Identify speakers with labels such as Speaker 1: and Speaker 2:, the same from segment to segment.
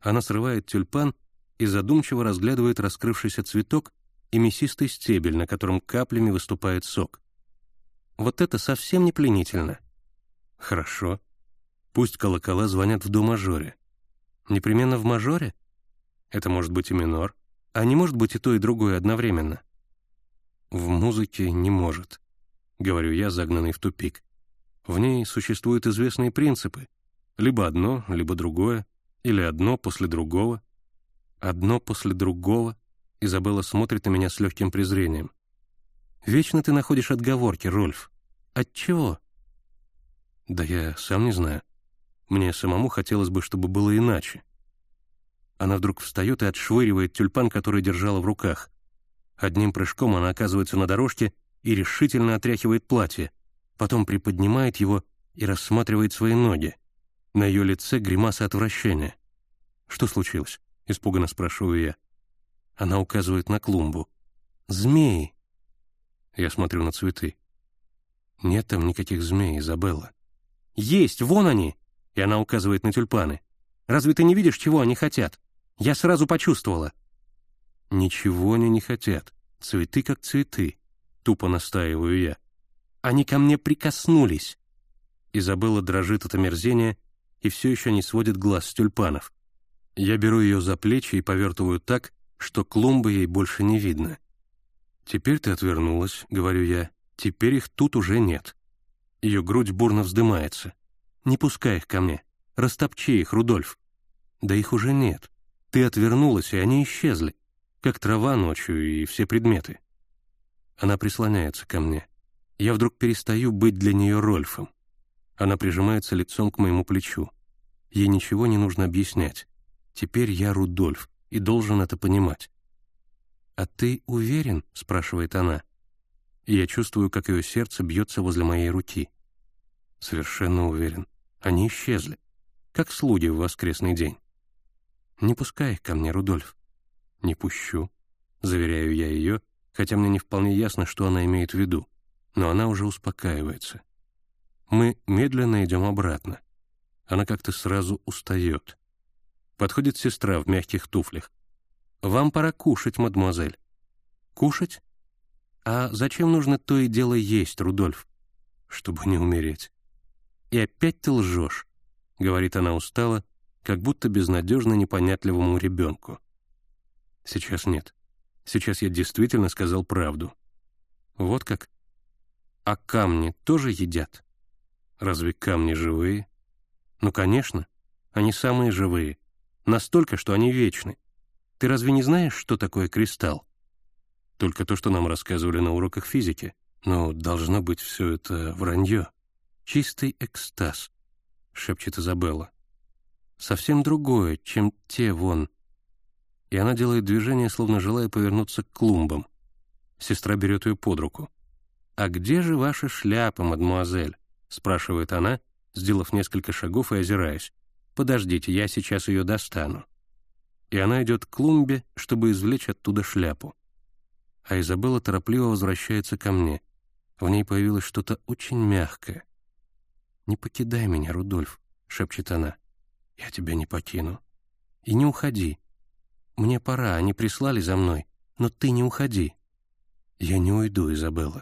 Speaker 1: Она срывает тюльпан и задумчиво разглядывает раскрывшийся цветок и мясистый стебель, на котором каплями выступает сок. Вот это совсем не пленительно. Хорошо. Пусть колокола звонят в до-мажоре. Непременно в мажоре? Это может быть и минор, а не может быть и то, и другое одновременно. В музыке не может, говорю я, загнанный в тупик. В ней существуют известные принципы. Либо одно, либо другое, или одно после другого. Одно после другого. Изабелла смотрит на меня с легким презрением. Вечно ты находишь отговорки, Рольф. Отчего? Да я сам не знаю. Мне самому хотелось бы, чтобы было иначе. Она вдруг встает и отшвыривает тюльпан, который держала в руках. Одним прыжком она оказывается на дорожке и решительно отряхивает платье, потом приподнимает его и рассматривает свои ноги. На ее лице гримаса отвращения. «Что случилось?» — испуганно спрашиваю я. Она указывает на клумбу. «Змеи!» Я смотрю на цветы. «Нет там никаких змей, Изабелла». «Есть! Вон они!» И она указывает на тюльпаны. «Разве ты не видишь, чего они хотят? Я сразу почувствовала». «Ничего они не хотят. Цветы как цветы», — тупо настаиваю я. «Они ко мне прикоснулись». Изабелла дрожит от омерзения и все еще не сводит глаз с тюльпанов. Я беру ее за плечи и повертываю так, что клумбы ей больше не видно. «Теперь ты отвернулась», — говорю я, — «теперь их тут уже нет». Ее грудь бурно вздымается. «Не пускай их ко мне. Растопчи их, Рудольф». «Да их уже нет. Ты отвернулась, и они исчезли, как трава ночью и все предметы». Она прислоняется ко мне. Я вдруг перестаю быть для нее Рольфом. Она прижимается лицом к моему плечу. Ей ничего не нужно объяснять. Теперь я Рудольф и должен это понимать. «А ты уверен?» — спрашивает она. И я чувствую, как ее сердце бьется возле моей руки. Совершенно уверен. Они исчезли, как слуги в воскресный день. «Не пускай их ко мне, Рудольф». «Не пущу», — заверяю я ее, хотя мне не вполне ясно, что она имеет в виду, но она уже успокаивается. Мы медленно идем обратно. Она как-то сразу устает. Подходит сестра в мягких туфлях. «Вам пора кушать, мадемуазель». «Кушать? А зачем нужно то и дело есть, Рудольф?» «Чтобы не умереть». «И опять ты лжешь», — говорит она устало, как будто безнадежно непонятливому ребенку. «Сейчас нет. Сейчас я действительно сказал правду». «Вот как? А камни тоже едят?» «Разве камни живые?» «Ну, конечно. Они самые живые. Настолько, что они вечны. Ты разве не знаешь, что такое кристалл?» «Только то, что нам рассказывали на уроках физики. Но должно быть все это вранье». «Чистый экстаз», — шепчет Изабелла. «Совсем другое, чем те вон». И она делает движение, словно желая повернуться к клумбам. Сестра берет ее под руку. «А где же ваша шляпа, мадемуазель?» — спрашивает она, сделав несколько шагов и озираясь. «Подождите, я сейчас ее достану». И она идет к клумбе, чтобы извлечь оттуда шляпу. А Изабелла торопливо возвращается ко мне. В ней появилось что-то очень мягкое. «Не покидай меня, Рудольф», — шепчет она. «Я тебя не покину. И не уходи. Мне пора, они прислали за мной, но ты не уходи». «Я не уйду, Изабелла».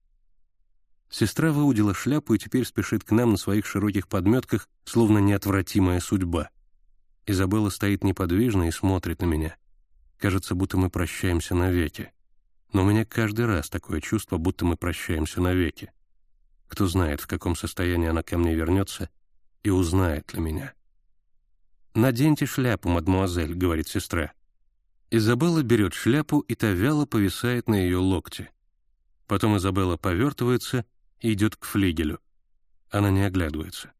Speaker 1: Сестра выудила шляпу и теперь спешит к нам на своих широких подметках, словно неотвратимая судьба. Изабелла стоит неподвижно и смотрит на меня. Кажется, будто мы прощаемся навеки. Но у меня каждый раз такое чувство, будто мы прощаемся навеки. Кто знает, в каком состоянии она ко мне вернется и узнает ли меня. «Наденьте шляпу, мадемуазель», — говорит сестра. Изабелла берет шляпу, и та вяло повисает на ее локте. Потом Изабелла повертывается и идет к флигелю. Она не оглядывается.